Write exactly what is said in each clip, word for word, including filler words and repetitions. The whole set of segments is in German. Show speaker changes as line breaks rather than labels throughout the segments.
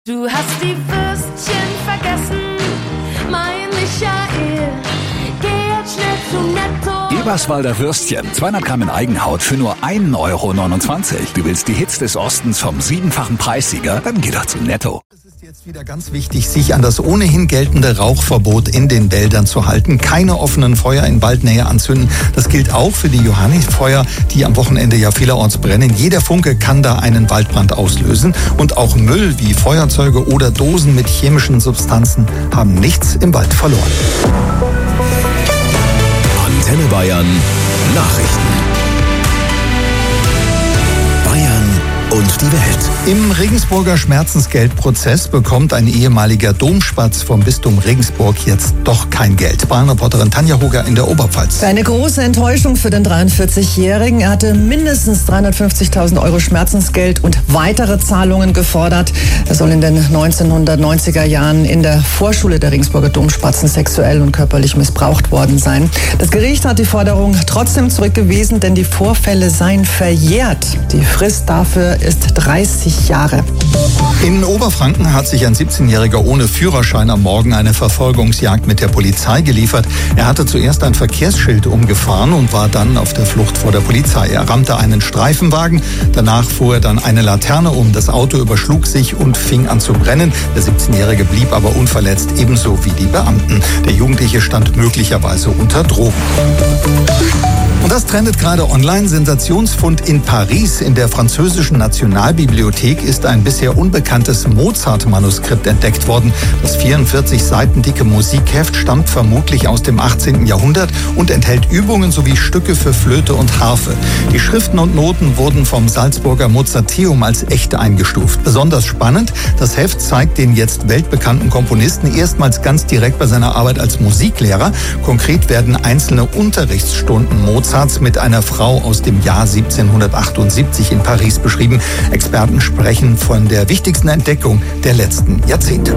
Du hast die Würstchen vergessen, mein Michael. Geh jetzt schnell zu Netto.
Eberswalder Würstchen, zweihundert Gramm in Eigenhaut für nur ein Euro neunundzwanzig. Du willst die Hits des Ostens vom siebenfachen Preissieger? Dann geh doch zu Netto.
Es ist jetzt wieder ganz wichtig, sich an das ohnehin geltende Rauchverbot in den Wäldern zu halten. Keine offenen Feuer in Waldnähe anzünden. Das gilt auch für die Johannisfeuer, die am Wochenende ja vielerorts brennen. Jeder Funke kann da einen Waldbrand auslösen. Und auch Müll wie Feuerzeuge oder Dosen mit chemischen Substanzen haben nichts im Wald verloren.
Antenne Bayern Nachrichten. Bayern und die Welt.
Im Regensburger Schmerzensgeldprozess bekommt ein ehemaliger Domspatz vom Bistum Regensburg jetzt doch kein Geld. Bayern-Reporterin Tanja Hoger in der Oberpfalz.
Eine große Enttäuschung für den dreiundvierzigjährigen. Er hatte mindestens dreihundertfünfzigtausend Euro Schmerzensgeld und weitere Zahlungen gefordert. Er soll in den neunzehnhundertneunziger Jahren in der Vorschule der Regensburger Domspatzen sexuell und körperlich missbraucht worden sein. Das Gericht hat die Forderung trotzdem zurückgewiesen, denn die Vorfälle seien verjährt. Die Frist dafür ist dreißig Jahre.
In Oberfranken hat sich ein siebzehnjähriger ohne Führerschein am Morgen eine Verfolgungsjagd mit der Polizei geliefert. Er hatte zuerst ein Verkehrsschild umgefahren und war dann auf der Flucht vor der Polizei. Er rammte einen Streifenwagen, danach fuhr er dann eine Laterne um. Das Auto überschlug sich und fing an zu brennen. Der siebzehnjährige blieb aber unverletzt, ebenso wie die Beamten. Der Jugendliche stand möglicherweise unter Drogen. Und das trendet gerade online. Sensationsfund in Paris. In der französischen Nationalbibliothek ist ein bisher unbekanntes Mozart-Manuskript entdeckt worden. Das vierundvierzig Seiten dicke Musikheft stammt vermutlich aus dem achtzehnten Jahrhundert und enthält Übungen sowie Stücke für Flöte und Harfe. Die Schriften und Noten wurden vom Salzburger Mozarteum als echt eingestuft. Besonders spannend, das Heft zeigt den jetzt weltbekannten Komponisten erstmals ganz direkt bei seiner Arbeit als Musiklehrer. Konkret werden einzelne Unterrichtsstunden Mozart mit einer Frau aus dem Jahr siebzehnhundertachtundsiebzig in Paris beschrieben. Experten sprechen von der wichtigsten Entdeckung der letzten Jahrzehnte.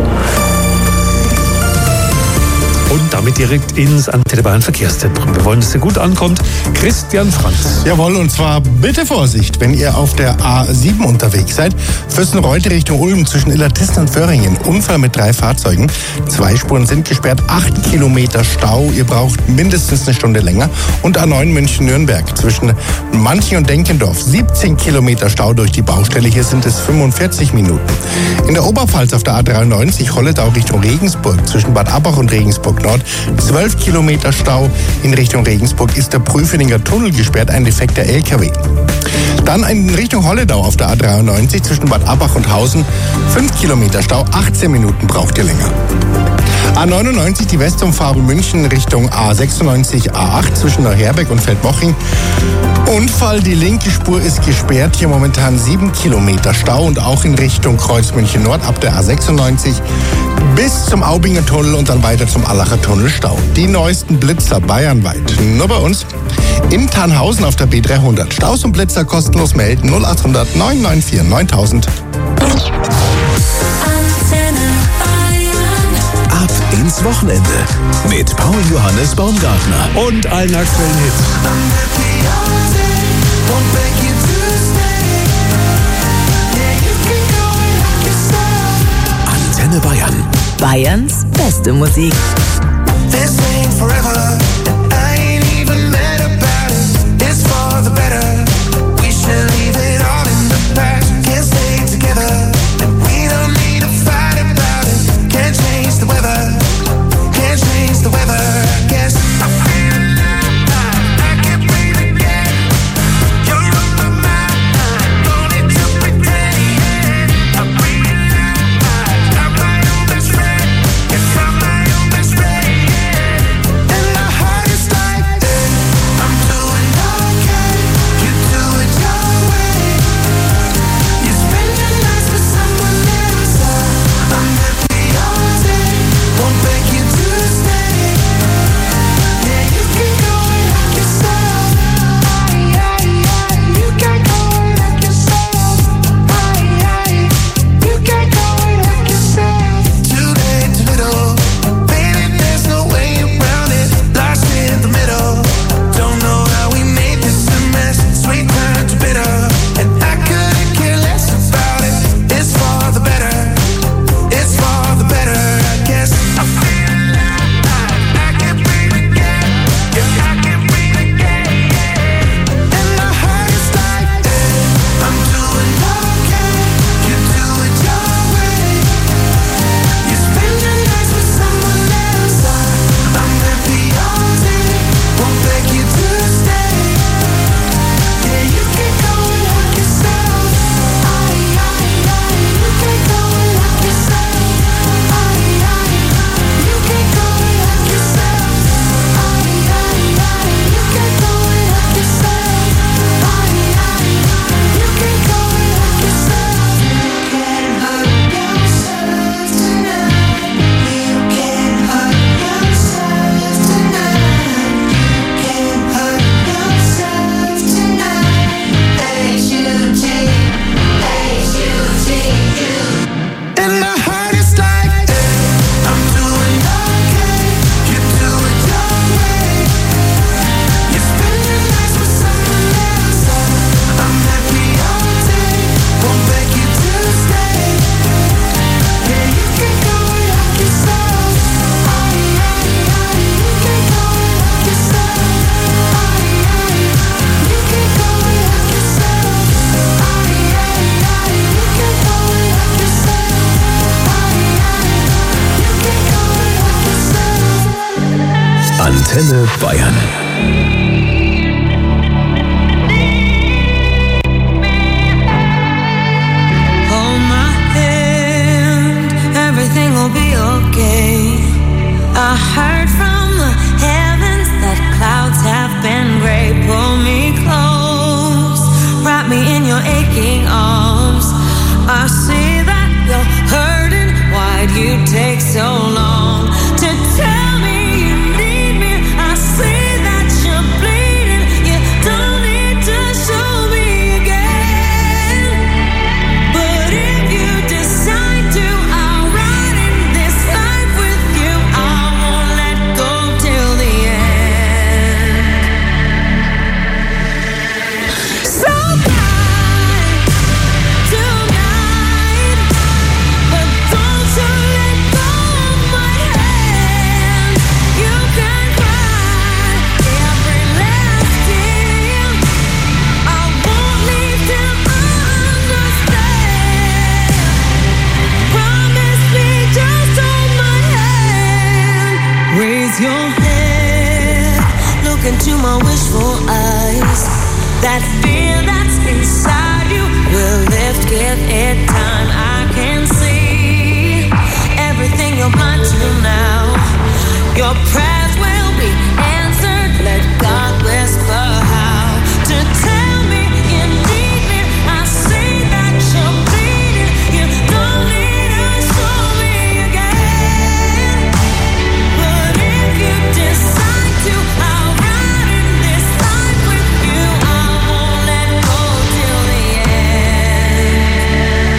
Und damit direkt ins Antenne Bayern Verkehrszentrum. Wir wollen, dass es gut ankommt. Christian Franz.
Jawohl, und zwar bitte Vorsicht, wenn ihr auf der A sieben unterwegs seid. Fürstenreuth Richtung Ulm zwischen Illertissen und Föhringen. Unfall mit drei Fahrzeugen. Zwei Spuren sind gesperrt, acht Kilometer Stau. Ihr braucht mindestens eine Stunde länger. Und A neun München-Nürnberg zwischen Manching und Denkendorf. siebzehn Kilometer Stau durch die Baustelle. Hier sind es fünfundvierzig Minuten. In der Oberpfalz auf der A dreiundneunzig Holledau Richtung Regensburg zwischen Bad Abbach und Regensburg Nord. zwölf Kilometer Stau in Richtung Regensburg ist der Prüfeninger Tunnel gesperrt, ein defekter L K W. Dann in Richtung Holledau auf der A dreiundneunzig zwischen Bad Abbach und Hausen. fünf Kilometer Stau, achtzehn Minuten braucht ihr länger. A neunundneunzig, die Westumfahrung München Richtung A sechsundneunzig, A acht zwischen Neuherberg und Feldmoching. Unfall, die linke Spur ist gesperrt, hier momentan sieben Kilometer Stau und auch in Richtung Kreuz München Nord ab der A sechsundneunzig bis zum Aubinger Tunnel und dann weiter zum Allacher Tunnel Stau. Die neuesten Blitzer bayernweit. Nur bei uns in Tannhausen auf der B dreihundert. Staus und Blitzer kostenlos melden null achthundert neun neun vier neuntausend.
Ab ins Wochenende mit Paul Johannes Baumgartner
Und allen aktuellen Hits.
Antenne Bayern.
Bayerns beste Musik.
This ain't forever. I ain't even mad about it. It's for the better. We should leave it all in the past. Can't stay together. We don't need to fight about it. Can't change the weather. Can't change the weather. Guess I feel alive. I can't breathe again. You're on my mind. Don't need to pretend. I realize I'm my own best friend. Yes, I'm my own best friend. And my heart is
Antenne Bayern.
Hold my hand, everything will be okay. I heard from the heavens that clouds have been gray. Pull me close, wrap me in your aching arms. I see that you're hurting. Why'd you take so long to tell me you need me? I see that you're bleeding. You don't need to show me again. But if you decide to, I'll ride in this life with you. I won't let go till the end. So fly tonight, but don't you let go of my hand. You can cry every last tear. I won't leave till I understand. Promise me, just hold my hand. Raise your head, look into my wishful eyes. That fear that's inside you will lift, give it time. I can see everything you're blind to now. Your prayers will be answered. Let God whisper how to tell me you need me. I see that you're bleeding. You don't need to show me again. But if you decide to, I'll ride in this life with you. I won't let go till the end.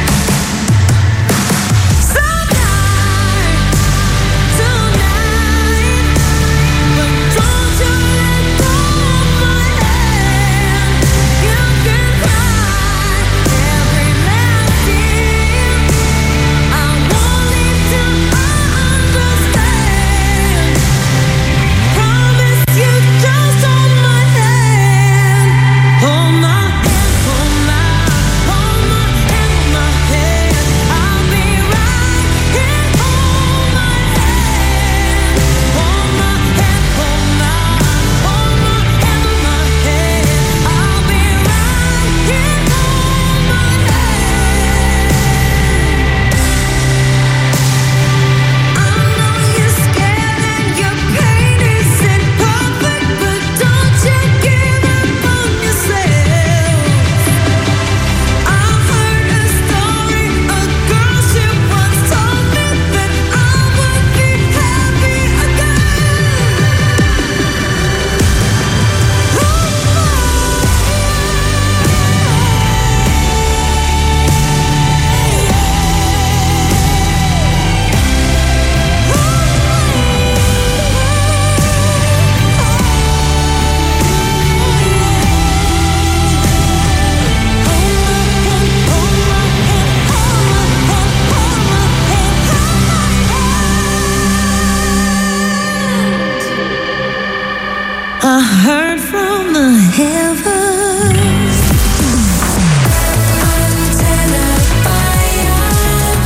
So fly tonight, but don't you let go of my hand. You can cry every last tear. I won't leave till I understand. Promise you, just hold my hand. Hold my hand, hold my, hold my hand, hold my hand. I'll be right here. Hold my hand, hold my hand, hold my, hold my hand, hold my hand. I'll be right here. Hold my hand. I know you're scared and your pain isn't perfect, but don't you give up on yourself. I heard a story, a girl she once told me that I would be happy I heard from the heavens. Antenne Bayern.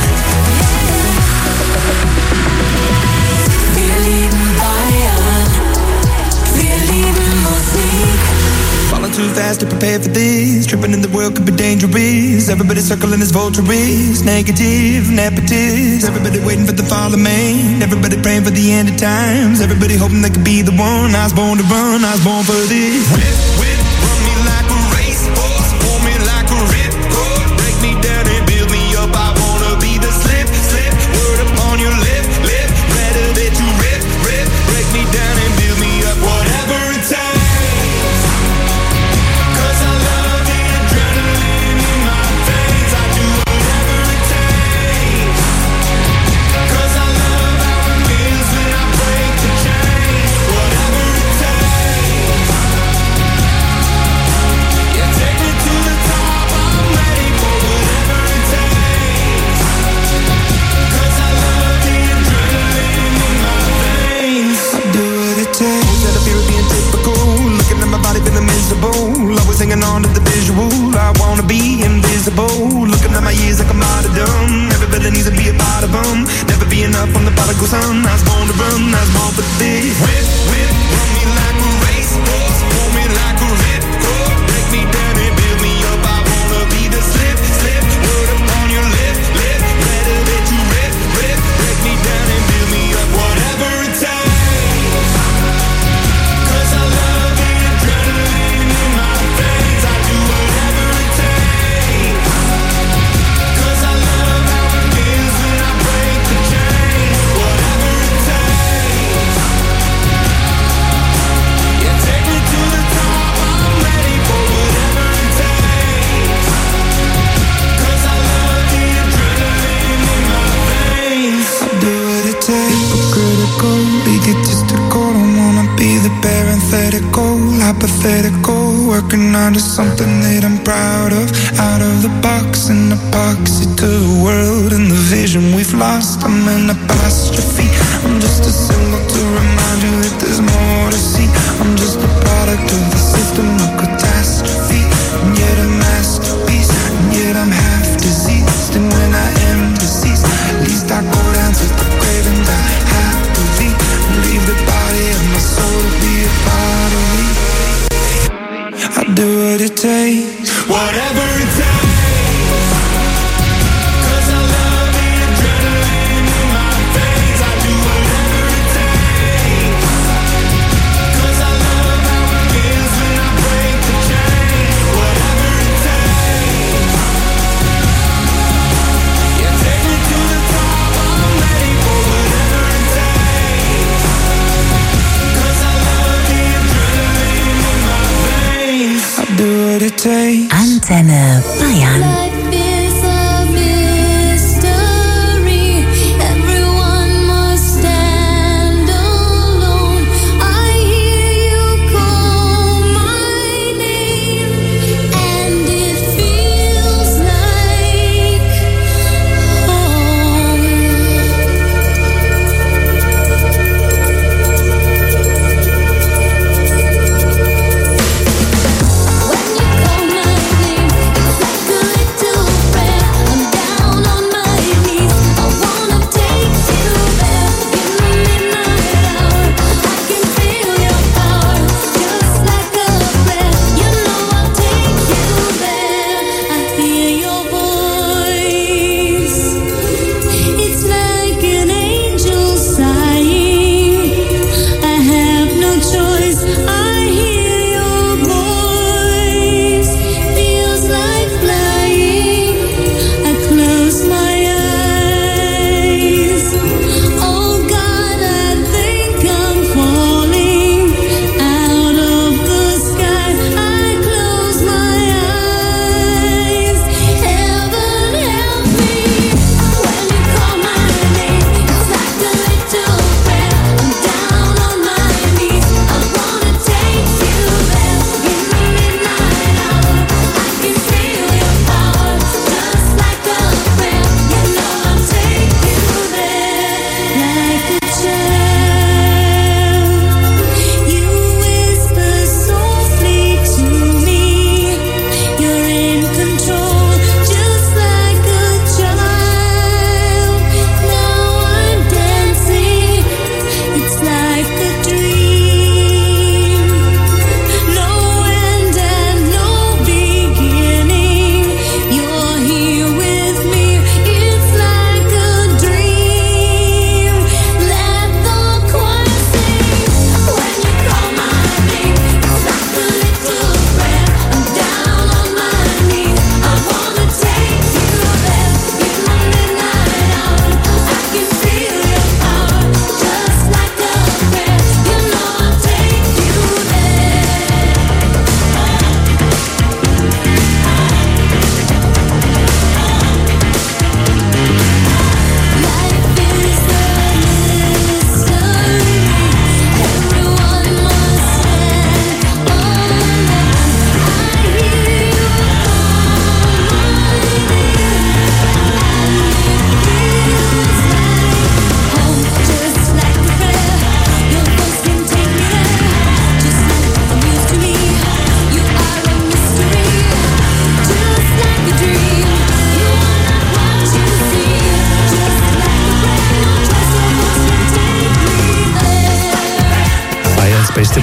Wir lieben Bayern. Wir lieben Musik.
Falling too fast to prepare for this. Tripping in the world could be dangerous. Everybody circling as vultures. Negative, nepotist. Everybody waiting for the fall of man. Everybody praying for the end of times. Everybody hoping they could be the one. I was born to run, I was born for this. Whip, whip, run me like a racehorse. Pull me like a ripcord. Break me down and build me up. I wanna be the slip, slip. Word upon your lip, lip. Better that you rip, rip. Break me down and build me up. Whatever it takes. Cause I love the adrenaline in my veins. I do whatever it takes. Cause I love how it feels when I break the chains. Whatever it takes. Yeah, take me to the top. I'm ready for whatever it takes. Cause I love the adrenaline in my veins. I do what it takes. Always had a fear of being typical. Looking at my body feeling miserable. Always hanging on to the visual. I wanna be invisible. Looking at my years like I'm out of dumb. Everybody needs to be a part of them. Never be enough from the prodigal son. I was born to run. I was born for this. Whip, whip, run me like a racehorse, pull me like a ripcord, break me down and build me up. I wanna be the slip, slip, word upon your lip, lip, better that you rip, rip, break me down and build me up. Whatever it takes, 'cause I love the adrenaline in my veins. I do whatever it takes, 'cause I love how it feels when I break the chains. Whatever it takes, yeah, take me to the top. I'm ready for whatever it takes, 'cause I love the adrenaline in my veins. I do what it takes. Hypocritical, egotistical. Don't wanna be the parenthetical, hypothetical. Working on to something that I'm proud of. Out of the box, an epoxy to the world and the vision we've lost. I'm an apostrophe. I'm just a symbol to remind you that there's more to see. I'm just a product of the system of catastrophe, and yet a masterpiece, and yet I'm half diseased. And when I am deceased, at least I go down to the grave and die happily, and leave the body of my soul to be a part of me. I do what it takes, whatever it takes, 'cause I love the adrenaline in my veins. I do whatever it takes, 'cause I love how it feels when I break the chains. Whatever it takes, yeah, take me to the top. I'm ready for whatever it takes, 'cause I love the adrenaline in my veins. I do what it takes.
Antenne Bayern.
Life is a mystery. Everyone must stand alone. I hear you call my name, and it feels like home. When you call my name, it's like a little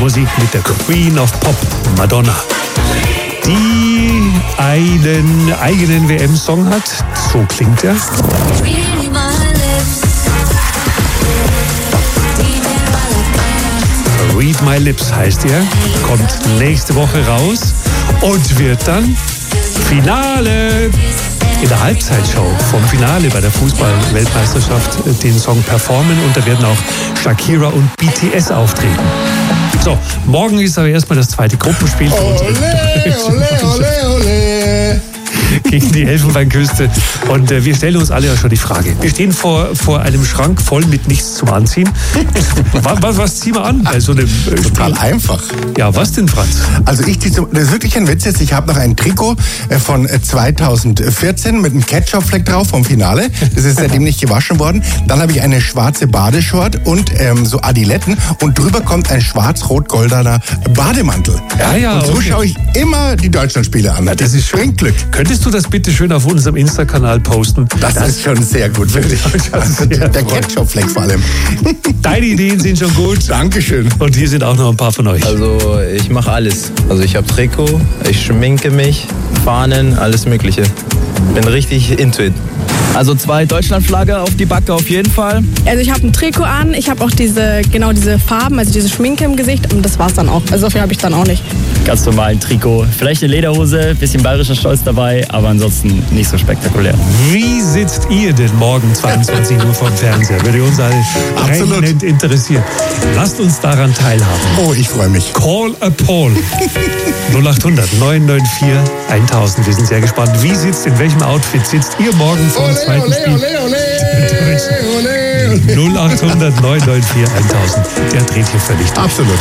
Musik mit der Queen of Pop, Madonna. Die einen eigenen W M-Song hat, so klingt er. Read My Lips heißt er, kommt nächste Woche raus und wird dann Finale in der Halbzeitshow vom Finale bei der Fußball-Weltmeisterschaft den Song performen und da werden auch Shakira und B T S auftreten. So, morgen ist aber erstmal das zweite Gruppenspiel für unsere
Ole, ole, ole, ole.
gegen die Elfenbeinküste. Und äh, wir stellen uns alle ja schon die Frage. Wir stehen vor, vor einem Schrank voll mit nichts zum Anziehen. was, was, was ziehen wir an bei so einem äh,
Total einfach.
Ja, was denn, Franz?
Also ich, das ist wirklich ein Witz jetzt. Ich habe noch ein Trikot von zweitausendvierzehn mit einem Ketchup-Fleck drauf vom Finale. Das ist seitdem nicht gewaschen worden. Dann habe ich eine schwarze Badeshort und ähm, so Adiletten. Und drüber kommt ein schwarz-rot-goldener Bademantel.
Ja, ja,
Und so
okay.
schaue ich immer die Deutschlandspiele an.
Das ist schön.
bringt Glück.
Könntest du das bitte schön auf unserem Insta-Kanal posten?
Das, das ist schon sehr gut, wirklich. Also der der Ketchup-Fleck vor allem.
Deine Ideen sind schon gut.
Dankeschön.
Und hier sind auch noch ein paar von euch.
Also ich mache alles. Also ich habe Trikot, ich schminke mich, Fahnen, alles Mögliche. Bin richtig into it.
Also zwei Deutschlandflagge auf die Backe auf jeden Fall.
Also ich habe ein Trikot an, ich habe auch diese, genau diese Farben, also diese Schminke im Gesicht und das war's dann auch. Also so viel habe ich dann auch nicht.
Ganz normal ein Trikot, vielleicht eine Lederhose, bisschen bayerischer Stolz dabei, aber ansonsten nicht so spektakulär.
Wie sitzt ihr denn morgen zweiundzwanzig Uhr vom Fernseher? Würde uns alle
Absolut.
brennend interessieren. Lasst uns daran teilhaben.
Oh, ich freue mich.
Call a Paul. null acht hundert neun neun vier tausend. Wir sind sehr gespannt. Wie sitzt, in welchem Outfit sitzt ihr morgen vor dem zweiten Spiel? null acht hundert neun neun vier tausend. Der dreht hier völlig durch.
Absolut.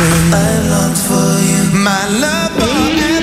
I long for you, my love forever.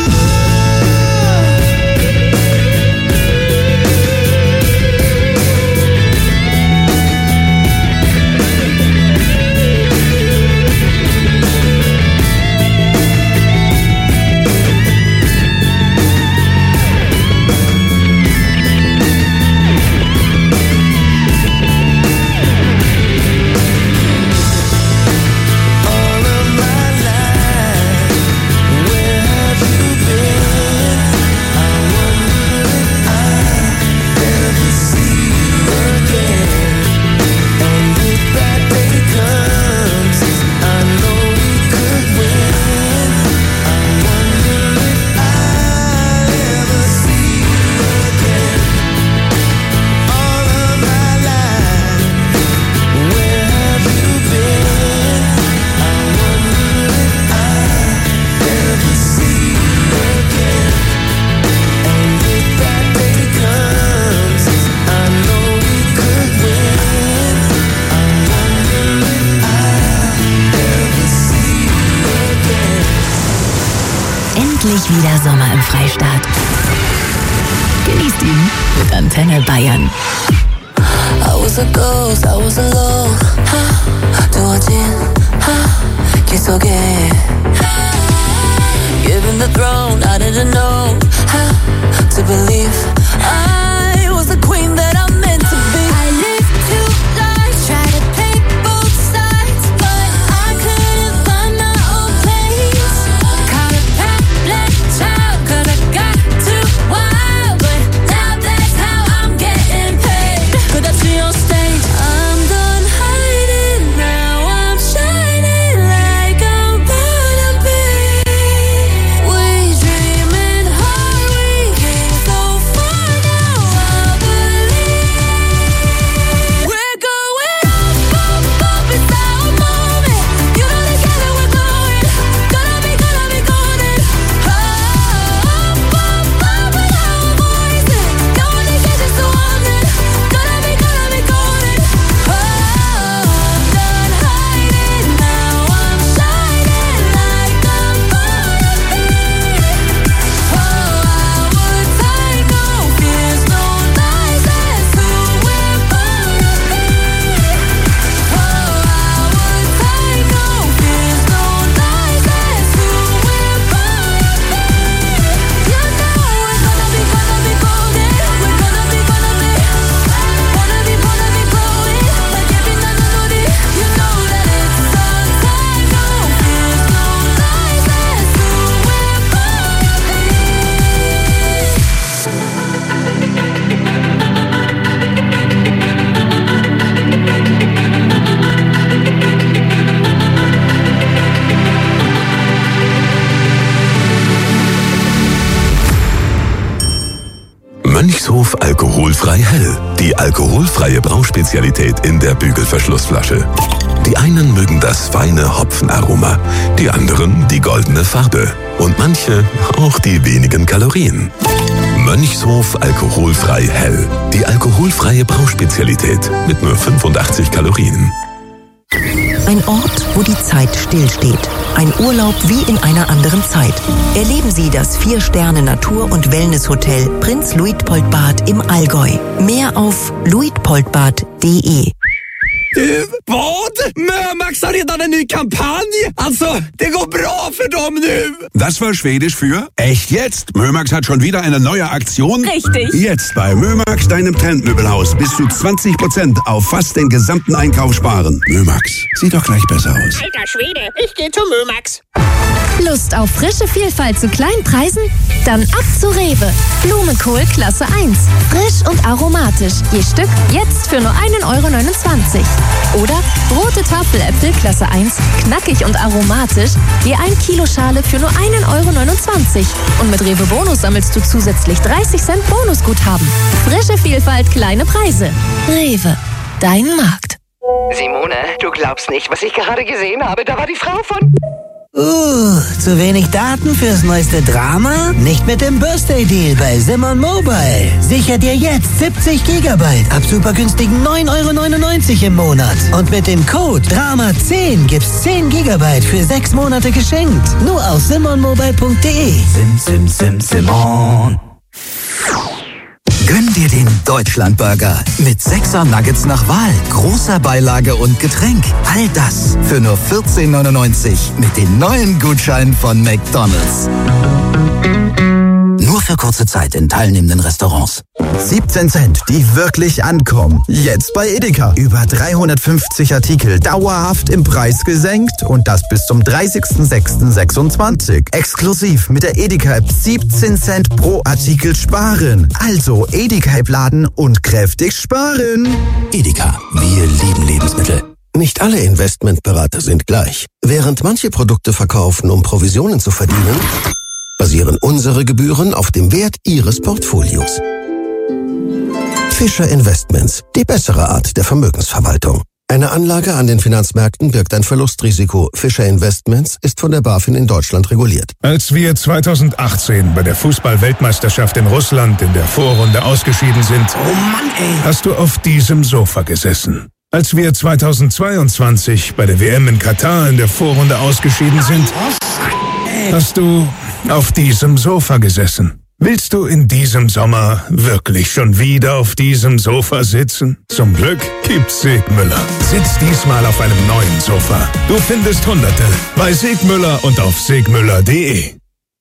Wieder Sommer im Freistaat. Genießt ihn mit Antenne Bayern.
I was a ghost, I was alone. 두어진 길 속에 Given the throne, I didn't know how to believe I was the queen that I'm meant to be. I lived two lives, tried to play both sides, but I couldn't find my own place. Caught a path, black child, cause I got too wild, but now that's how I'm getting paid. Could I see on stage? I'm done hiding, now I'm shining like I'm born to be. We dreaming hard, we came so far, now I believe. We're going up, up, up, it's our moment. You know together we're glowing. Gonna be, gonna be golden. Up, up, up with our voices. No one can catch us, so I'm in. Gonna be, gonna be golden. Oh, I'm done hiding, now I'm shining like I'm born to be. Oh, our time, no fears, no lies, that's who we're born to be. Oh, our time, no fears, no lies, that's who we're born to be. You know we're gonna be, gonna be golden. We're gonna be, gonna be, wanna be, wanna be glowing like every night I know it. You know that it's our time, no fears, no lies, that's who we're born to be.
Mönchshof alkoholfrei hell. Die alkoholfreie Brauspezialität in der Bügelverschlussflasche. Die einen mögen das feine Hopfenaroma, die anderen die goldene Farbe und manche auch die wenigen Kalorien. Mönchshof alkoholfrei hell. Die alkoholfreie Brauspezialität mit nur fünfundachtzig Kalorien.
Ein Ort, wo die Zeit stillsteht. Ein Urlaub wie in einer anderen Zeit. Erleben Sie das Vier-Sterne-Natur- und Wellness-Hotel Prinz Luitpoldbad im Allgäu. Mehr auf luitpoldbad punkt de.
Du, vad? Mömax har redan en ny kampanj. Alltså, det går bra för dem nu.
Das war Schwedisch für echt jetzt. Mömax hat schon wieder eine neue Aktion.
Richtig.
Jetzt bei Mömax, deinem Trendmöbelhaus, bis zu zwanzig Prozent auf fast den gesamten Einkauf sparen. Mömax, sieht doch gleich besser aus.
Alter Schwede, ich gehe zu Mömax.
Lust auf frische Vielfalt zu kleinen Preisen? Dann ab zu Rewe. Blumenkohl Klasse eins. Frisch und aromatisch. Je Stück jetzt für nur ein Euro neunundzwanzig. Oder rote Tafeläpfel Klasse eins. Knackig und aromatisch. Je ein Kilo Schale für nur ein Euro neunundzwanzig. Und mit Rewe Bonus sammelst du zusätzlich dreißig Cent Bonusguthaben. Frische Vielfalt, kleine Preise. Rewe. Dein Markt.
Simone, du glaubst nicht, was ich gerade gesehen habe. Da war die Frau von... Uh, zu wenig Daten fürs neueste Drama? Nicht mit dem Birthday Deal bei Simon Mobile. Sicher dir jetzt siebzig Gigabyte ab super günstigen neun Euro neunundneunzig im Monat. Und mit dem Code Drama zehn gibt's zehn Gigabyte für sechs Monate geschenkt. Nur auf simon mobile punkt de.
Sim, sim, sim, Simon. Gönn dir den Deutschlandburger mit sechser Nuggets nach Wahl, großer Beilage und Getränk. All das für nur vierzehn neunundneunzig mit den neuen Gutscheinen von McDonald's. Nur für kurze Zeit in teilnehmenden Restaurants.
siebzehn Cent, die wirklich ankommen. Jetzt bei Edeka. Über dreihundertfünfzig Artikel dauerhaft im Preis gesenkt und das bis zum dreißigsten sechsten sechsundzwanzig. Exklusiv mit der Edeka-App siebzehn Cent pro Artikel sparen. Also Edeka-App laden und kräftig sparen.
Edeka, wir lieben Lebensmittel.
Nicht alle Investmentberater sind gleich. Während manche Produkte verkaufen, um Provisionen zu verdienen, basieren unsere Gebühren auf dem Wert Ihres Portfolios. Fischer Investments, die bessere Art der Vermögensverwaltung. Eine Anlage an den Finanzmärkten birgt ein Verlustrisiko. Fischer Investments ist von der BaFin in Deutschland reguliert.
Als wir zweitausendachtzehn bei der Fußball-Weltmeisterschaft in Russland in der Vorrunde ausgeschieden sind,
oh Mann, ey.
hast du auf diesem Sofa gesessen. Als wir zweitausendzweiundzwanzig bei der W M in Katar in der Vorrunde ausgeschieden sind, hast du auf diesem Sofa gesessen. Willst du in diesem Sommer wirklich schon wieder auf diesem Sofa sitzen? Zum Glück gibt's Segmüller. Sitz diesmal auf einem neuen Sofa. Du findest Hunderte bei Segmüller und auf segmüller punkt de.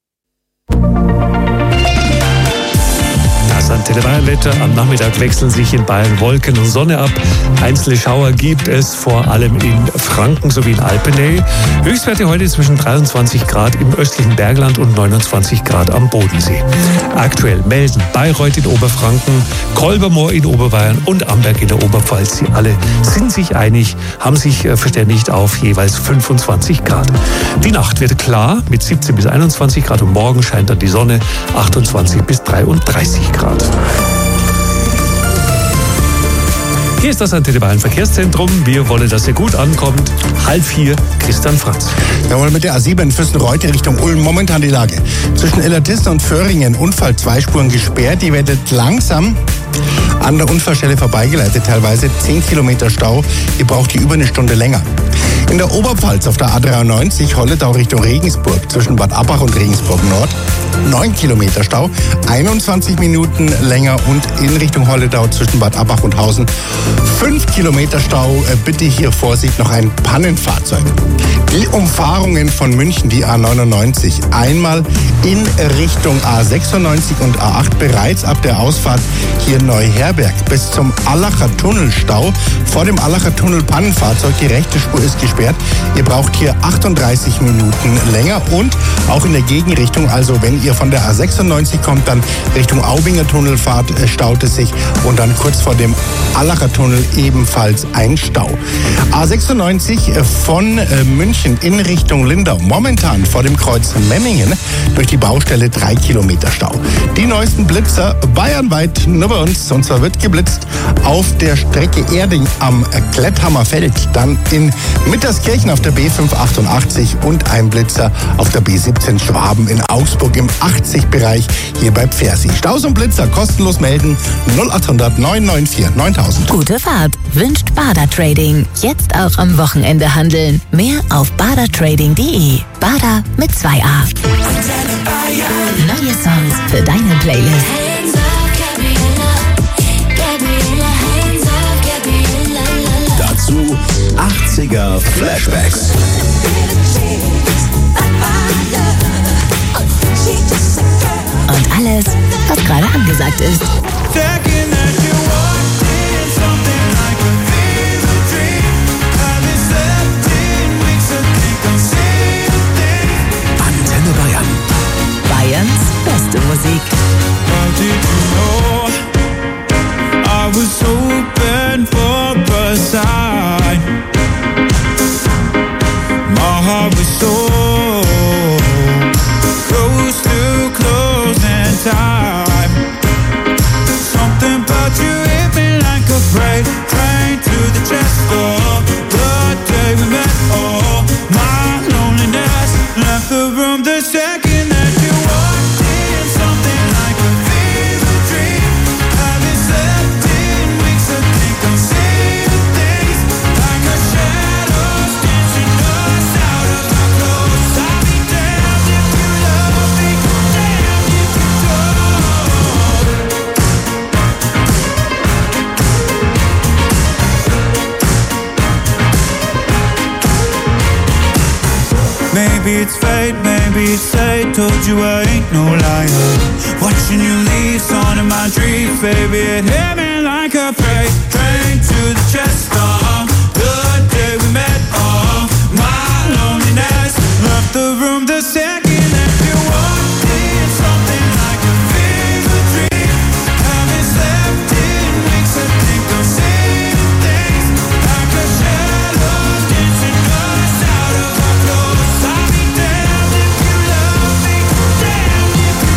Das Antenne Bayern Wetter. Am Nachmittag wechseln sich in Bayern Wolken und Sonne ab. Einzelne Schauer gibt es vor allem in Franken sowie in Alpenäe. Höchstwerte heute zwischen dreiundzwanzig Grad im östlichen Bergland und neunundzwanzig Grad am Bodensee. Aktuell melden Bayreuth in Oberfranken, Kolbermoor in Oberbayern und Amberg in der Oberpfalz. Sie alle sind sich einig, haben sich verständigt auf jeweils fünfundzwanzig Grad. Die Nacht wird klar mit siebzehn bis einundzwanzig Grad und morgen scheint dann die Sonne, achtundzwanzig bis dreiunddreißig Grad. Hier ist das Antenne Bayern Verkehrszentrum. Wir wollen, dass ihr gut ankommt. Halb vier, Christian Franz.
Jawohl, mit der A sieben in Füssen-Reuth Richtung Ulm. Momentan die Lage. Zwischen Illertissen und Föhringen Unfall, zwei Spuren gesperrt. Die werdet langsam an der Unfallstelle vorbeigeleitet. Teilweise zehn Kilometer Stau. Ihr braucht die über eine Stunde länger. In der Oberpfalz auf der A dreiundneunzig Holledau Richtung Regensburg zwischen Bad Abbach und Regensburg Nord. neun Kilometer Stau, einundzwanzig Minuten länger und in Richtung Holledau zwischen Bad Abbach und Hausen fünf Kilometer Stau. Bitte hier Vorsicht, noch ein Pannenfahrzeug. Die Umfahrungen von München, die A neunundneunzig, einmal in Richtung A sechsundneunzig und A acht bereits ab der Ausfahrt hier Neuherberg bis zum Allacher Tunnelstau. Vor dem Allacher Tunnel Pannenfahrzeug, die rechte Spur ist gesperrt. Ihr braucht hier achtunddreißig Minuten länger und auch in der Gegenrichtung, also wenn ihr von der A sechsundneunzig kommt, dann Richtung Aubinger Tunnel fahrt, staut es sich und dann kurz vor dem Allacher Tunnel ebenfalls ein Stau. A sechsundneunzig von München in Richtung Lindau, momentan vor dem Kreuz Memmingen durch die Baustelle drei Kilometer Stau. Die neuesten Blitzer bayernweit nur bei uns, und zwar wird geblitzt auf der Strecke Erding am Kletthammerfeld, dann in Mitterskirchen auf der B fünfhundertachtundachtzig und ein Blitzer auf der B siebzehn Schwaben in Augsburg im achtzig-Bereich hier bei Pfersi. Staus und Blitzer kostenlos melden null achthundert neun neun vier neuntausend.
Gute Fahrt wünscht Bader Trading. Jetzt auch am Wochenende handeln. Mehr auf bader trading punkt de. Bader mit zwei A. Neue Songs für deine Playlist.
Dazu achtziger Flashbacks.
Und alles, was gerade angesagt ist.
Antenne Bayern.
Bayerns beste Musik.
I was hoping for a sign. My heart was so close to closing time. second that you walked in, something like a fever dream. Haven't slept in weeks, I think I'm seeing things like a shadow stitching us out of our clothes. I'll be damned if you love me, damned if you don't. Maybe it's fate, maybe it's fate. Told you I ain't no liar. Watching you leave, on in my dreams, baby, it hit me like a freight train to the chest. Oh, the day we met. Oh, my loneliness left the room the second that you walked in. Something like a fever dream. Haven't slept in weeks, I think I'm seeing things like a shadow dancing us out of our clothes. I'll be damned if you love me, damned if you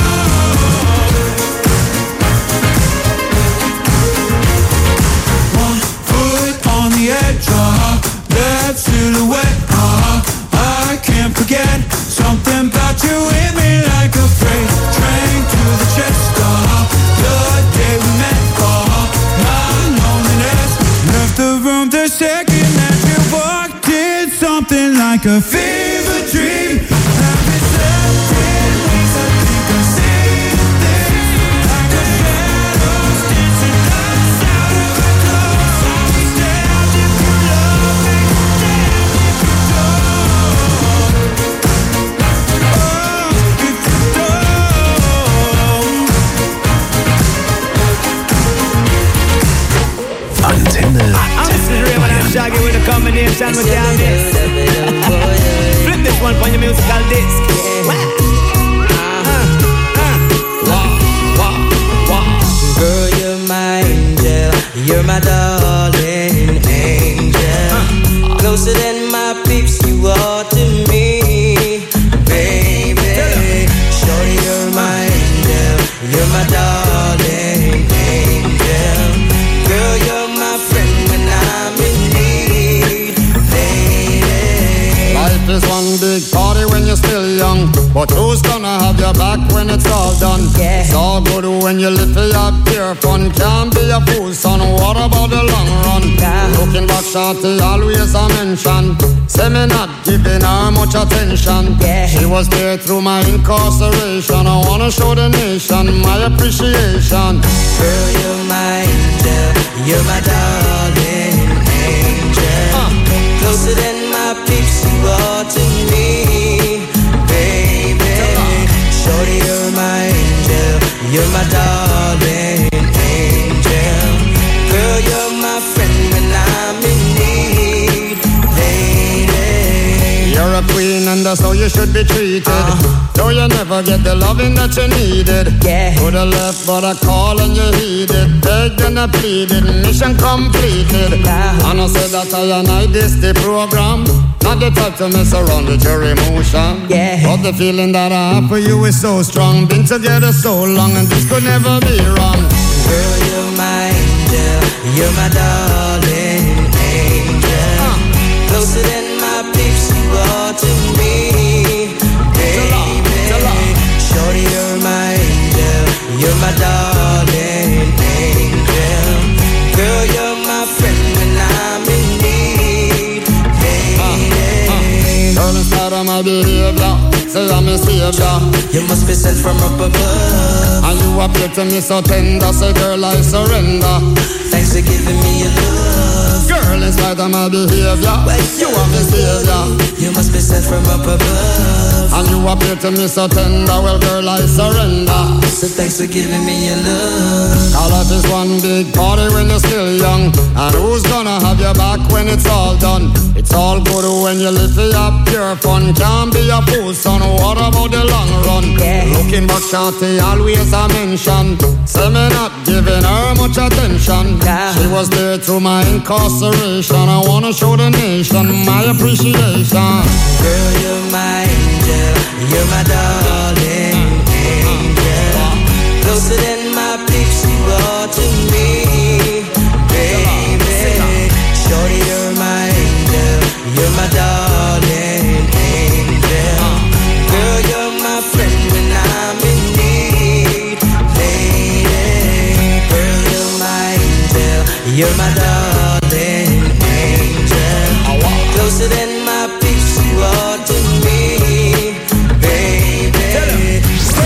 don't. One foot on the edge, uh, left silhouette, uh, I can't forget something about you hit me like a freight train to the chest. Uh, the day we met, uh, my loneliness left the room the second that you walked in. Something like a fever dream. Haven't slept in weeks, I think I'm seeing things like a shadow dancing us out of our clothes. I'll be damned if you love me, damned if you don't. Oh, if you don't.
Antenne
I'm sitting here when I'm shaggy with a combination with y'all this. Flip this one for your musical disc.
Girl, you're my angel, you're my darling angel. Closer than my peeps, you are to me, baby. Shorty, you're my angel, you're my darling angel. Girl, you're my friend when I'm in need, lady.
Life is one big party when you're still young, but who's gonna have your back when it's all done?
Yeah.
It's all good when you live for your pure fun. Can't be a fool, son. What about the long run?
Yeah.
Looking back, shorty, always a mention. Say me not giving her much attention.
Yeah.
She was there through my incarceration. I wanna show the nation my appreciation.
Girl, you're my angel, you're my darling angel. Uh. Closer than my peeps, you are to me, baby. Shorty, you're my angel, you're my darling angel. Girl, you're my friend when I'm in need, lady.
You're a queen and that's how you should be treated. Uh-huh. Though you never get the loving that you needed.
Yeah.
Coulda left but I call and you heeded. Begged and I pleaded, mission completed.
Uh-huh.
And I said that I and I this the program. Not the type to mess around with your emotion.
Yeah.
But the feeling that I have for you is so strong. Been together so long and this could never be wrong.
Girl, you're my angel, you're my darling angel. Uh. Closer than my peeps, you are to me, baby. Shorty, you're my angel, you're my darling angel. Girl, you're my friend when I'm in need, lady.
Girl, instead of my behavior, say I'm a savior.
You must be sent from up above.
And you appear to me so tender, say girl, I surrender.
Thanks for giving me your love.
Girl, in spite of my behavior, you are my savior.
You must be sent from up above.
And you appear to me so tender, well girl, I surrender.
So thanks for giving me your love.
All life is one big party when you're still young. And who's gonna have your back when it's all done? It's all good when you live for your pure fun. Can't be a fool, son, what about the long run?
Yeah.
Looking back, shorty, always a mention. Say me not giving her much attention.
Yeah.
She was there through my incarceration. I wanna show the nation my appreciation.
Girl, you're my angel, you're my darling angel. Closer than my peeps, you are to me, baby. Shorty, you're my angel, you're my darling angel. Girl,
You're my darling angel, closer than my peace you are to me, baby.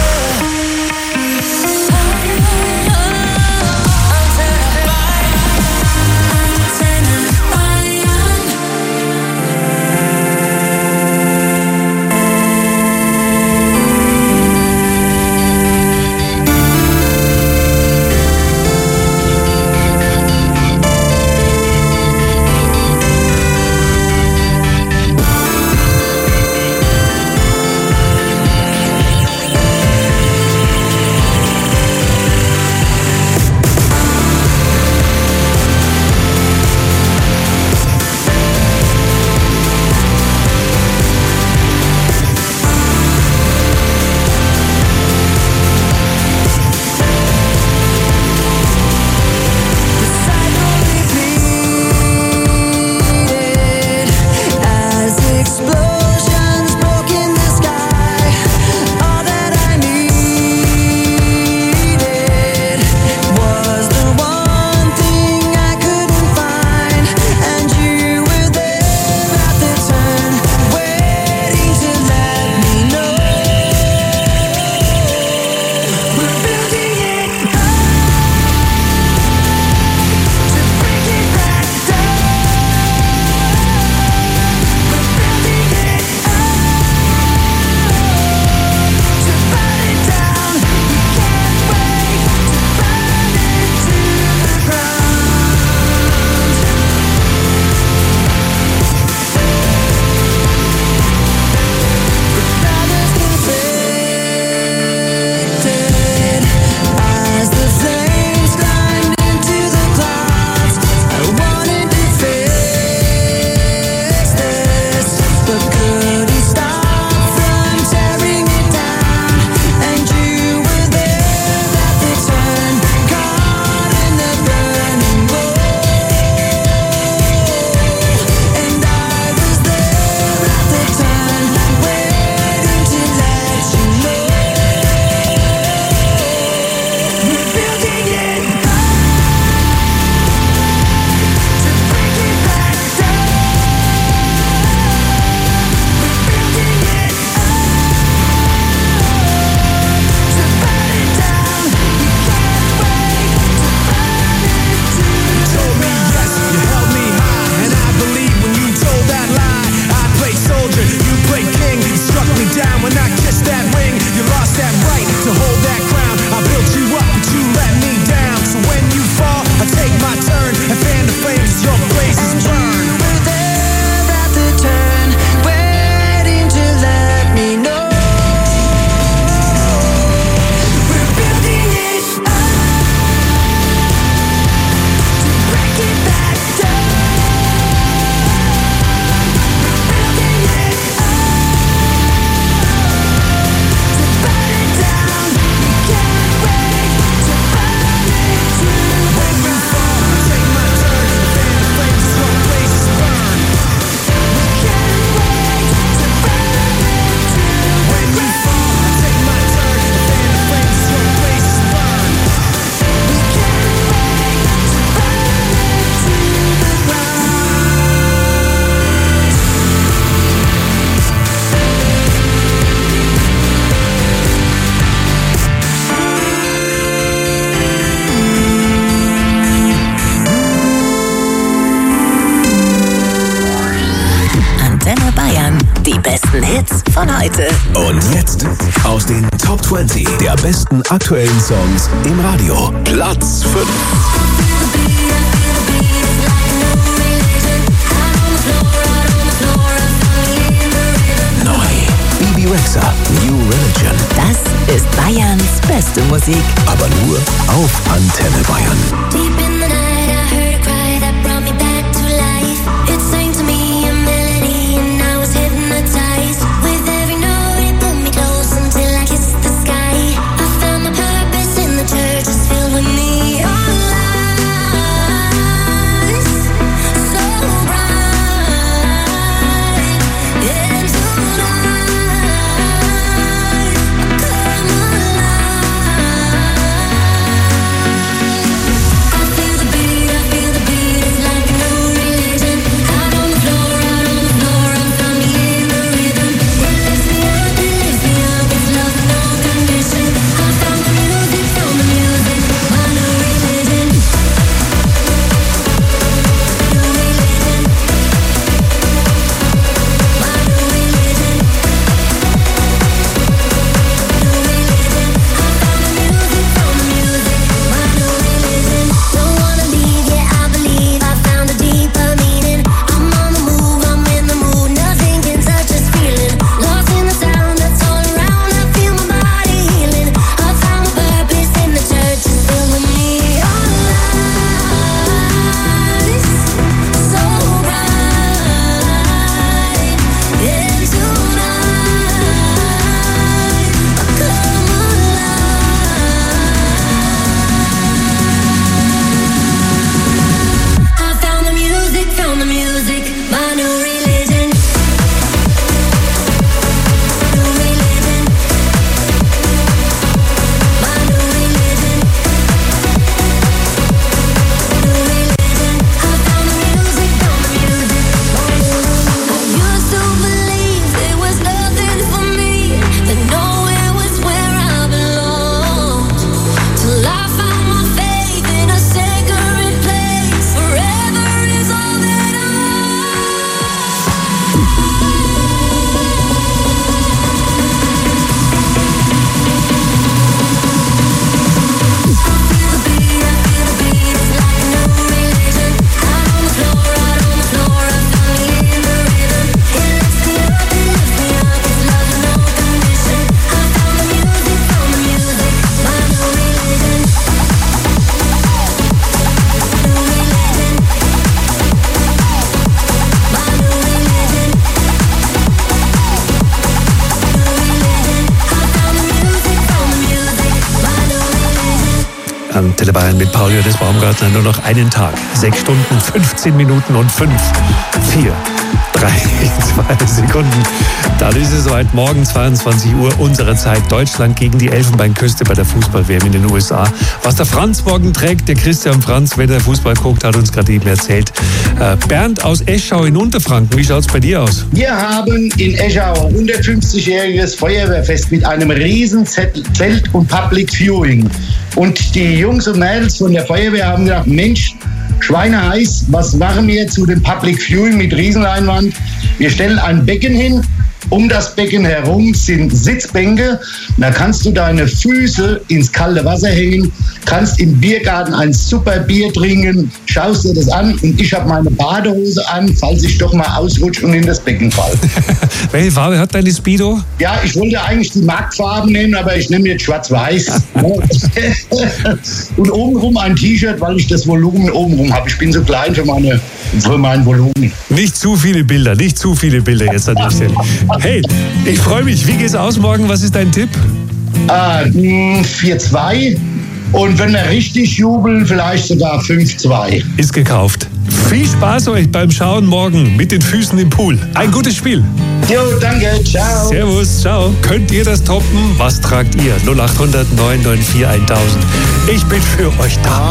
besten Hits von heute.
Und jetzt aus den Top zwanzig der besten aktuellen Songs im Radio. Platz fünf. Neu. Bebe Rexha, New Religion.
Das ist Bayerns beste Musik.
Aber nur auf Antenne Bayern.
Deep in the night I heard a cry that brought me back to life. It sang to me a melody and I was hypnotized. With every note it pulled me close until I kissed the sky. I found my purpose in the church is filled with neon lights. So bright. And tonight come alive. I feel
an Tele Bayern mit Paul Johannes Baumgartner. Nur noch einen Tag. Sechs Stunden, fünfzehn Minuten und fünf, vier, drei, zwei Sekunden. Dann ist es soweit. Morgen zweiundzwanzig Uhr unserer Zeit. Deutschland gegen die Elfenbeinküste bei der Fußball-W M in den U S A. Was der Franz morgen trägt, der Christian Franz, wenn er Fußball guckt, hat uns gerade eben erzählt. Äh, Bernd aus Eschau in Unterfranken, wie schaut's bei dir aus?
Wir haben in Eschau hundertfünfzigjähriges Feuerwehrfest mit einem riesen Zelt und Public Viewing. Und die Jungs und Mädels von der Feuerwehr haben gedacht, Mensch, schweineheiß, was machen wir zu dem Public Viewing mit Riesenleinwand? Wir stellen ein Becken hin. Um das Becken herum sind Sitzbänke. Da kannst du deine Füße ins kalte Wasser hängen, kannst im Biergarten ein super Bier trinken, schaust dir das an und ich habe meine Badehose an, falls ich doch mal ausrutsche und in das Becken falle.
Welche Farbe hat deine Speedo?
Ja, ich wollte eigentlich die Marktfarben nehmen, aber ich nehme jetzt schwarz-weiß. Und obenrum ein T-Shirt, weil ich das Volumen obenrum habe. Ich bin so klein für, meine, für mein Volumen.
Nicht zu viele Bilder, nicht zu viele Bilder jetzt an der Stelle. Hey, ich freue mich. Wie geht's aus morgen? Was ist dein Tipp?
Äh, vier zwei. Und wenn wir richtig jubeln, vielleicht sogar fünf zwei.
Ist gekauft. Viel Spaß euch beim Schauen morgen mit den Füßen im Pool. Ein gutes Spiel.
Jo, danke. Ciao.
Servus, ciao. Könnt ihr das toppen? Was tragt ihr? null acht hundert neun neun vier tausend. Ich bin für euch da.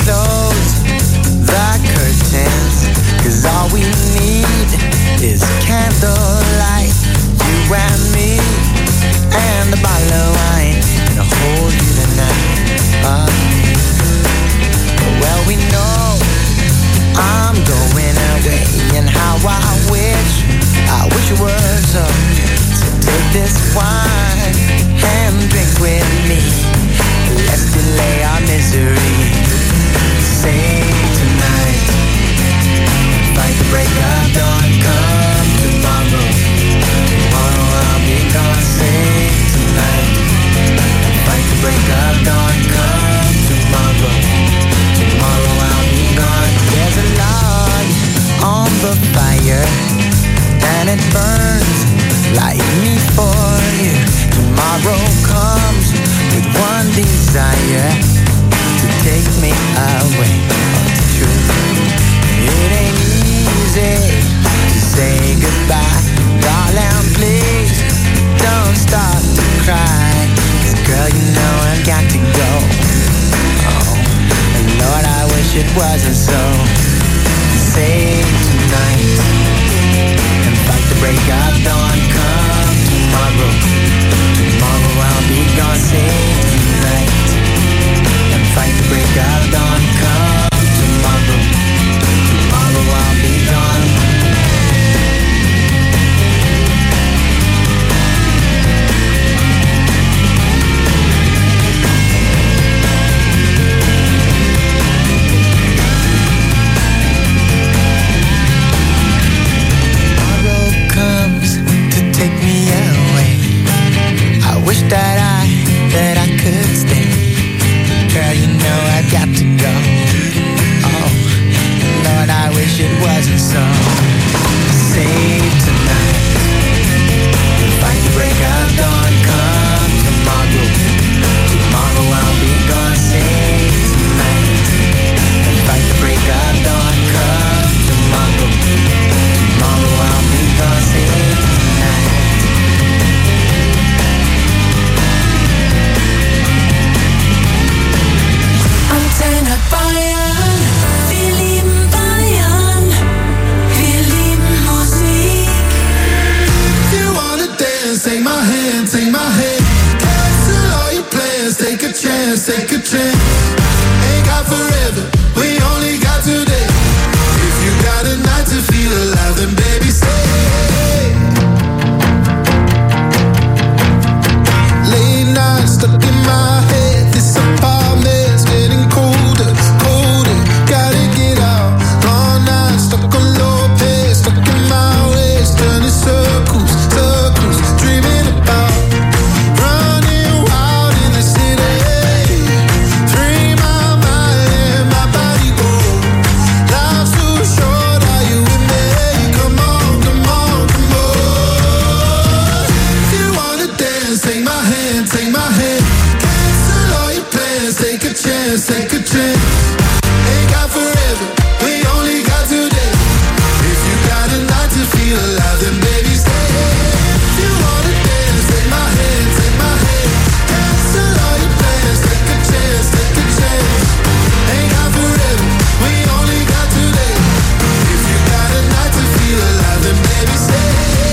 Cause all we need is candlelight, you and me, and a bottle of wine, and I'll hold you tonight. Uh, well, we know I'm going away, and how I wish, I wish it were so. So take this wine and drink with me. Let's delay our misery. Say tonight. Fight the break of dawn, come tomorrow. Tomorrow I'll be gone, sing tonight. Fight the break of dawn, come tomorrow. Tomorrow I'll be gone. There's a log on the fire, and it burns like me for you. Tomorrow comes with one desire, to take me away from the truth. It ain't easy to say goodbye, darling, please don't start to cry, 'cause girl, you know I've got to go. Oh, and Lord, I wish it wasn't so. Save tonight and fight the break of dawn, come tomorrow. Tomorrow I'll be gone, save tonight and fight the break of dawn, come tomorrow. Tomorrow I'll be gone. Tomorrow comes to take me away. I wish that I, that I could stay. Girl, you know I've got to go. Oh, Lord, I wish it wasn't so. Save tonight. Fight the break of dawn, come tomorrow. Tomorrow I'll be gone. Save tonight. And fight the break of dawn, come tomorrow. Tomorrow I'll be gone. Save tonight.
Antenne Bayern, wir lieben Bayern, wir lieben Musik.
You wanna dance, take my hand, take my hand. Cancel all your plans, take a chance, take a chance. Ain't got forever, we only got today. If you got a night to feel alive, then baby stay. Late night stuck in my head, this apartment's getting colder, colder. Gotta get out, long night stuck on low pace, stuck in my ways, turning circles, circles, dreaming about running wild in the city. Free my mind and my body go. Life's too short, are you with me? Come on. dance, take a chance. Ain't got forever, we only got today. If you got a night to feel alive, then baby stay. If you wanna dance, take my hand, take my hand. Cancel all your plans, take a chance, take a chance. Ain't got forever, we only got today. If you got a night to feel alive, then baby stay.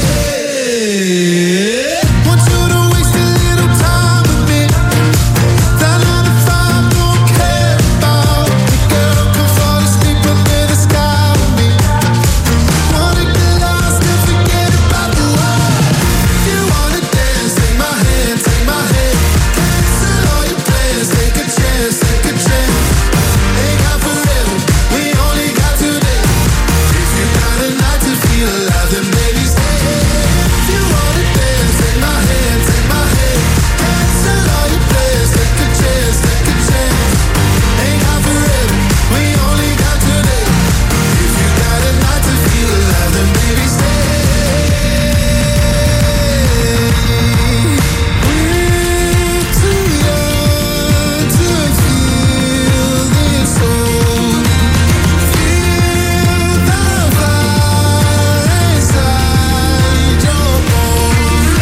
Want you to waste a little time with me. That nine to five don't care about me. Girl, come fall asleep under the sky with me. Wanna get lost and forget about the world. If you wanna dance, take my hand, take my hand. Cancel all your plans, take a chance, take a chance. Ain't got forever, we only got today. If you got a night to feel alive, then baby stay. If you wanna dance, take my hand, take my hand. Cancel all your plans, take a chance, take a chance. Ain't got forever, we only got today. If you got a night to feel alive, then baby stay. We're too young to feel this old. Feel the fire inside your bones.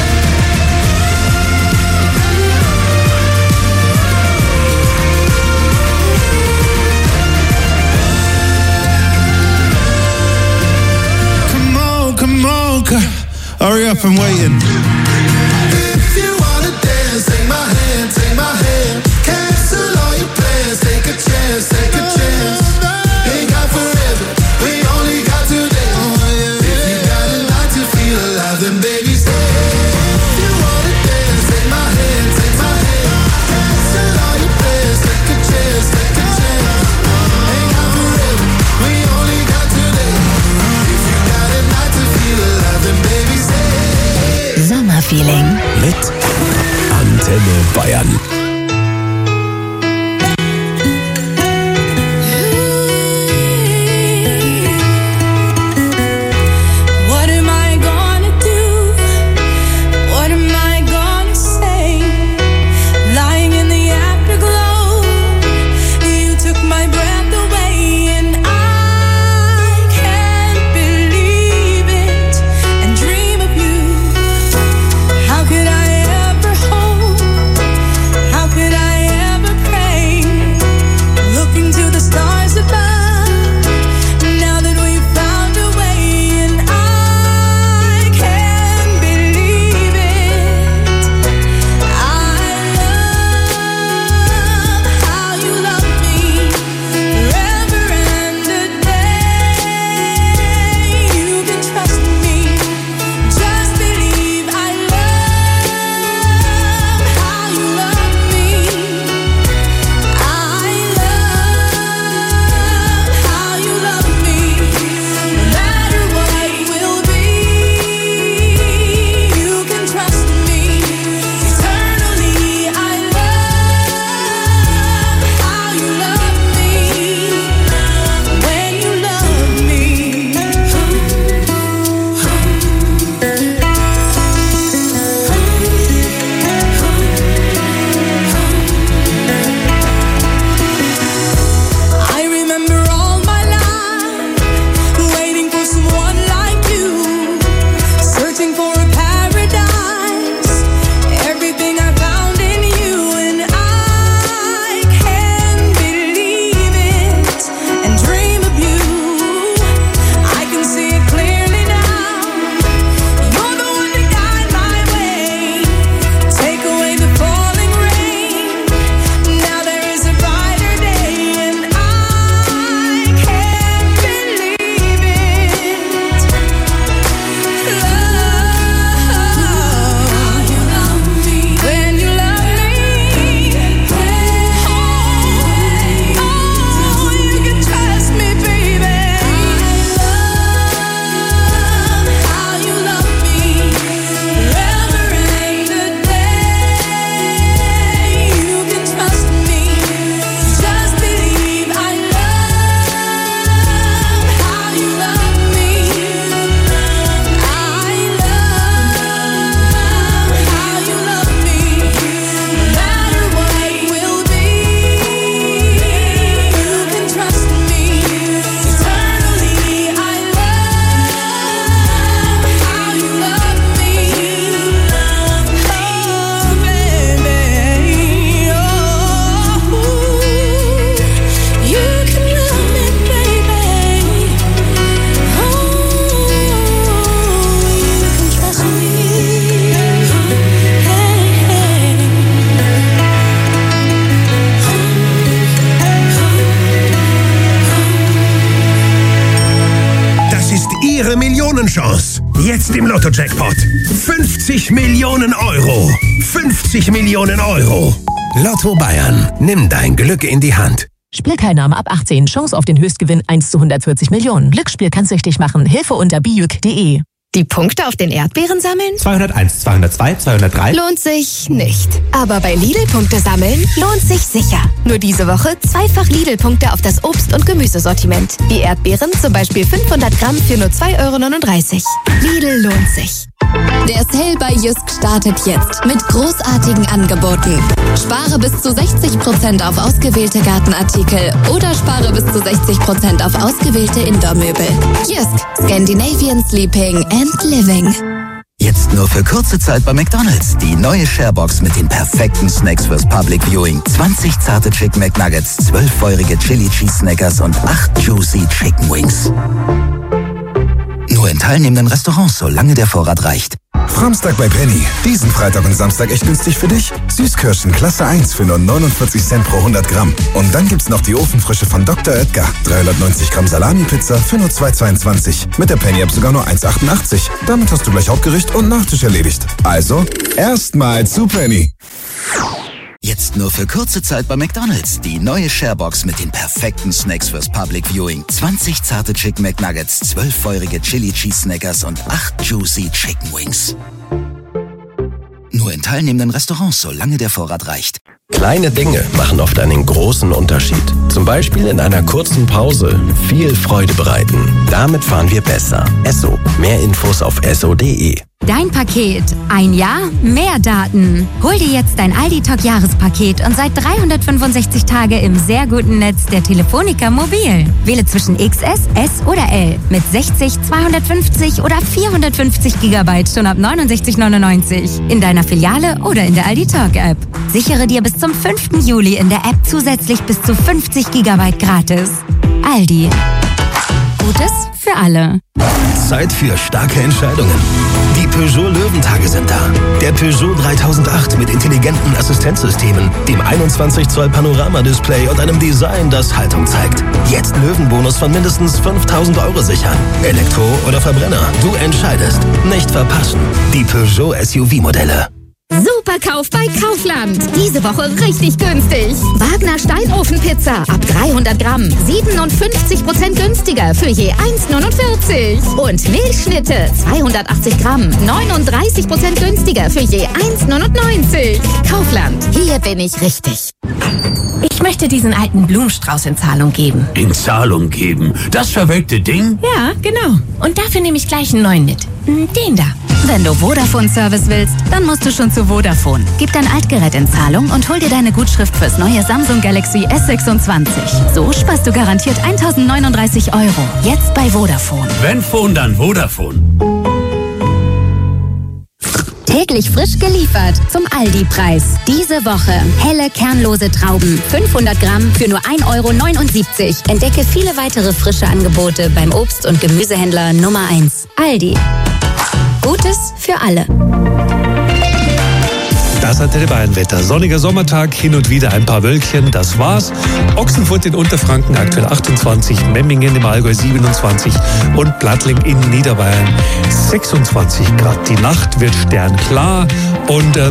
Come on, come on, girl. Hurry up, I'm waiting. If you wanna dance, take my hand, take my hand. Cancel all your plans, take a chance, take a chance. Ain't got forever, we only got today. If you got a night to feel alive, then baby stay. If you wanna dance, take my hand, take my hand. Cancel all your plans, take a chance, take a chance. Ain't got forever, we only got today. If you got a night to feel alive, then baby stay.
Sommerfeeling.
Mit Antenne Bayern.
What am I gonna do? What am I gonna say? Lying in the afterglow, you took my breath away, and I can't believe it and dream of you. How could I ever hope? How
Traumchance. Jetzt im Lotto-Jackpot. fünfzig Millionen Euro. fünfzig Millionen Euro. Lotto Bayern. Nimm dein Glück in die Hand.
Spielteilnahme ab achtzehn. Chance auf den Höchstgewinn eins zu hundertvierzig Millionen. Glücksspiel kann süchtig machen. Hilfe unter bijuk punkt de.
Die Punkte auf den Erdbeeren sammeln?
zweihunderteins, zweihundertzwei, zweihundertdrei.
Lohnt sich nicht. Aber bei Lidl-Punkte sammeln lohnt sich sicher. Nur diese Woche zweifach Lidl-Punkte auf das Obst- und Gemüsesortiment. Die Erdbeeren zum Beispiel fünfhundert Gramm für nur zwei Euro neununddreißig. Lidl lohnt sich.
Der Sale bei Jysk startet jetzt mit großartigen Angeboten. Spare bis zu sechzig Prozent auf ausgewählte Gartenartikel oder spare bis zu sechzig Prozent auf ausgewählte Indoor-Möbel. Jysk, Scandinavian Sleeping and Living.
Jetzt nur für kurze Zeit bei McDonald's. Die neue Sharebox mit den perfekten Snacks fürs Public Viewing. zwanzig zarte Chicken McNuggets, zwölf feurige Chili Cheese Snackers und acht Juicy Chicken Wings. Nur in teilnehmenden Restaurants, solange der Vorrat reicht.
Framstag bei Penny. Diesen Freitag und Samstag echt günstig für dich. Süßkirschen Klasse eins für nur neunundvierzig Cent pro hundert Gramm. Und dann gibt's noch die Ofenfrische von Doktor Oetker. dreihundertneunzig Gramm Salami-Pizza für nur zwei Euro zweiundzwanzig. Mit der Penny-App sogar nur eins Euro achtundachtzig. Damit hast du gleich Hauptgericht und Nachtisch erledigt. Also, erstmal zu Penny.
Jetzt nur für kurze Zeit bei McDonald's. Die neue Sharebox mit den perfekten Snacks fürs Public Viewing. zwanzig zarte Chicken McNuggets, zwölf feurige Chili Cheese Snackers und acht Juicy Chicken Wings. Nur in teilnehmenden Restaurants, solange der Vorrat reicht.
Kleine Dinge machen oft einen großen Unterschied. Zum Beispiel in einer kurzen Pause viel Freude bereiten. Damit fahren wir besser. Esso. Mehr Infos auf esso punkt de.
Dein Paket. Ein Jahr, mehr Daten. Hol dir jetzt dein Aldi-Talk-Jahrespaket und seit dreihundertfünfundsechzig Tage im sehr guten Netz der Telefonica Mobil. Wähle zwischen X S, S oder L mit sechzig, zweihundertfünfzig oder vierhundertfünfzig Gigabyte schon ab neunundsechzig neunundneunzig. In deiner Filiale oder in der Aldi-Talk-App. Sichere dir bis zum fünften Juli in der App zusätzlich bis zu fünfzig Gigabyte gratis. Aldi. Gutes für alle.
Zeit für starke Entscheidungen. Die Peugeot Löwentage sind da. Der Peugeot dreitausendacht mit intelligenten Assistenzsystemen, dem einundzwanzig Zoll Panoramadisplay und einem Design, das Haltung zeigt. Jetzt Löwenbonus von mindestens fünftausend Euro sichern. Elektro oder Verbrenner, du entscheidest. Nicht verpassen. Die Peugeot S U V-Modelle.
Superkauf bei Kaufland. Diese Woche richtig günstig. Wagner Steinofenpizza ab dreihundert Gramm. siebenundfünfzig Prozent günstiger für je eins neunundvierzig. Und Milchschnitte zweihundertachtzig Gramm. neununddreißig Prozent günstiger für je eins neunundneunzig. Kaufland. Hier bin ich richtig.
Ich möchte diesen alten Blumenstrauß in Zahlung geben.
In Zahlung geben? Das verwelkte Ding?
Ja, genau. Und dafür nehme ich gleich einen neuen mit. Den da.
Wenn du Vodafone-Service willst, dann musst du schon zu Vodafone. Gib dein Altgerät in Zahlung und hol dir deine Gutschrift fürs neue Samsung Galaxy S sechsundzwanzig. So sparst du garantiert eintausendneununddreißig Euro. Jetzt bei Vodafone.
Wenn Phone, dann Vodafone.
Täglich frisch geliefert zum Aldi-Preis. Diese Woche helle kernlose Trauben, fünfhundert Gramm für nur ein Euro neunundsiebzig. Entdecke viele weitere frische Angebote beim Obst- und Gemüsehändler Nummer eins. Aldi. Gutes für alle.
Das Antenne Bayern Wetter. Sonniger Sommertag, hin und wieder ein paar Wölkchen, das war's. Ochsenfurt in Unterfranken aktuell achtundzwanzig, Memmingen im Allgäu siebenundzwanzig und Plattling in Niederbayern sechsundzwanzig Grad. Die Nacht wird sternklar und äh,